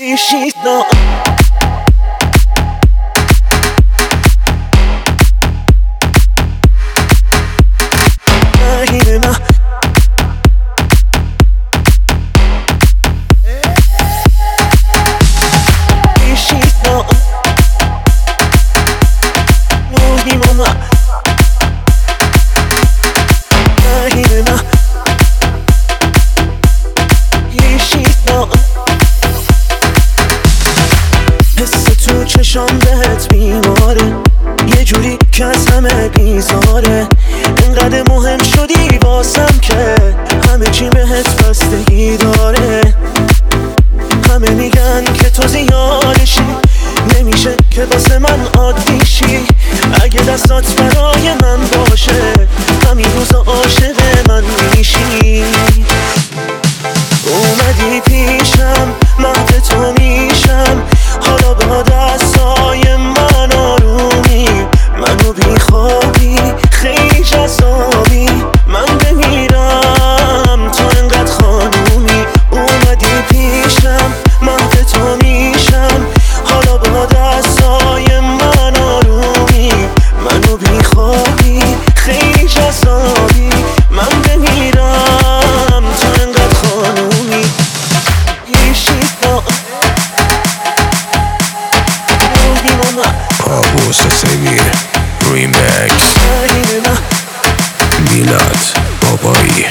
She's not چشام بهت بیماره، یه جوری که از همه بیزاره. انقدر مهم شدی واسم که همه چی بهت بستگی داره. همه میگن که تو زیادشی، نمیشه که واسه من عادی شی. اگه دستات برای من باشه همین روزا عاشق من میشی. اومدی پیشم مهد تو میشم، حالا با دستای من آرومی. منو بیخوابی خیلی جذابی، من بمیرم تو انقدر خانومی. اومدی پیشم مهد تو میشم، حالا با دستای من آرومی. منو بیخوابی خیلی جذابی، من بمیرم تو انقدر خانومی. Pablo Sesevir Remix Milad Babai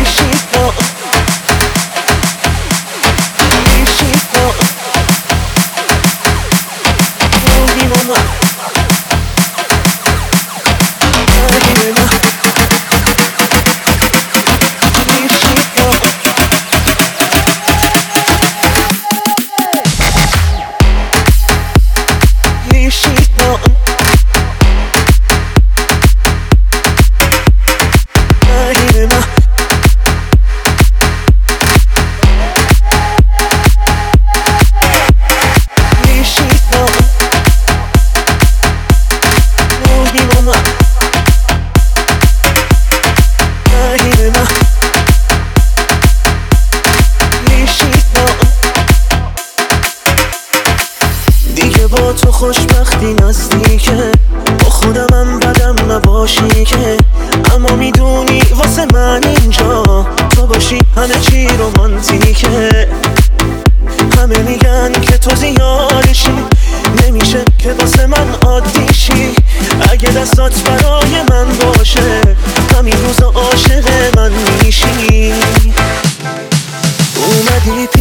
با تو خوشبختی نزدیکه، با خودمم بدم نباشی که. اما میدونی واسه من اینجا تو باشی همه چی رومانتیکه. همه میگن که تو زیادشی، نمیشه که واسه من عادی شی. اگه دستات برای من باشه همین روزا عاشق من میشی. اومدی